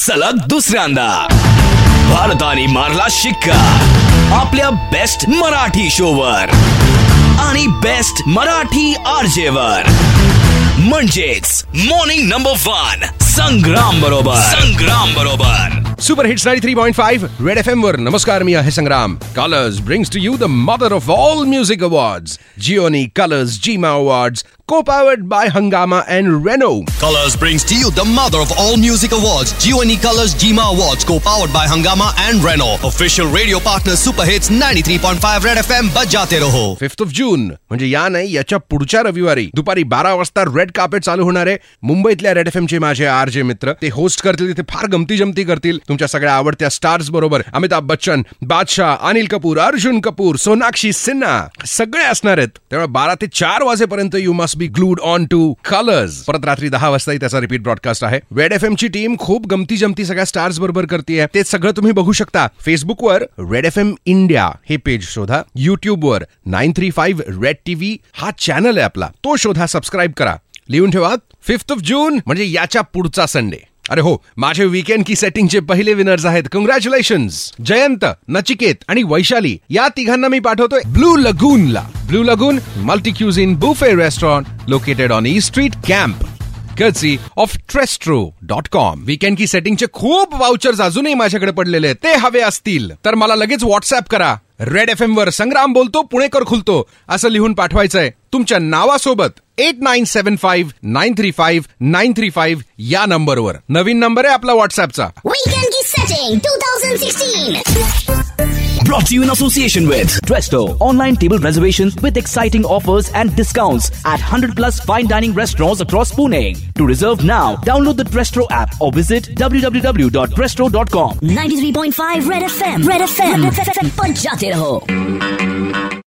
सलग दुसऱ्यांदा भारताने मारला शिक्का आपल्या बेस्ट मराठी शोवर आणि बेस्ट मराठी आरजे वर, म्हणजेच मॉर्निंग नंबर 1 संग्राम बरोबर. सुपर हिट्स 93.5 रेड FM वर. नमस्कार, मी आहे Sangram. Colors brings to you the mother of all music awards, Gionee colors GiMA awards, co-powered by Hungama and Renault. Colors brings to you the mother of all music awards, Giovanni Colors Jima Awards, co-powered by Hungama and Renault. Official radio partner Super Hits 93.5 Red FM. बजाते रहो. 5th of June म्हणजे या नाही, याच्या पुढच्या रविवारी दुपारी 12 वाजता रेड कार्पेट चालू होणार आहे. मुंबईतल्या रेड FM चे माझे आरजे मित्र ते होस्ट करतील. ते फार गमती जमती करतील तुमच्या सगळ्या आवडत्या स्टार्स बरोबर. अमिताभ बच्चन, बादशाह, अनिल कपूर, अर्जुन कपूर, सोनाक्षी सिन्हा सगळे असणार आहेत. त्यामुळे 12 ते 4 वाजेपर्यंत you must be glued on to colors. परत रात्री 10 वाजता त्याचा रिपीट ब्रॉडकास्ट आहे. रेड FM ची टीम खूप गमती जमती सगळ्या स्टार्स बरोबर करते. ते सगळं तुम्ही बघू शकता. फेसबुकवर रेड FM इंडिया हे पेज शोधा. युट्यूबवर 935 रेड TV हा चॅनल आहे आपला, तो शोधा, सबस्क्राईब करा. लिहून ठेवा 5th of June म्हणजे याच्या पुढचा संडे. अरे हो, माझे वीकेंड की सेटिंगचे पहिले विनर्स आहेत. कॉंग्रॅच्युलेशन्स. जयंत, नचिकेत आणि वैशाली या तिघांना मी पाठवतोय ब्लू लगूनला. Blue lagoon multi cuisine buffet restaurant located on east street camp, courtesy of Trestro.com. Weekend की सेटिंगचे खूप वाउचर्स अजूनही माझ्याकडे पडलेले आहेत. ते हवे असतील तर मला लगेच व्हॉट्सअप करा. रेड FM वर संग्राम बोलतो, पुणेकर खुलतो असं लिहून पाठवायचंय तुमच्या नावासोबत 8975935935 या नंबरवर. नवीन नंबर आहे आपला व्हॉट्सअपचा. वीकेंड की setting 2016. Brought to you in association with Tresto, online table reservations with exciting offers and discounts at 100 plus fine dining restaurants across Pune. To reserve now, download the Tresto app or visit www.tresto.com. 93.5 Red FM. Red FM. बजाते रहो.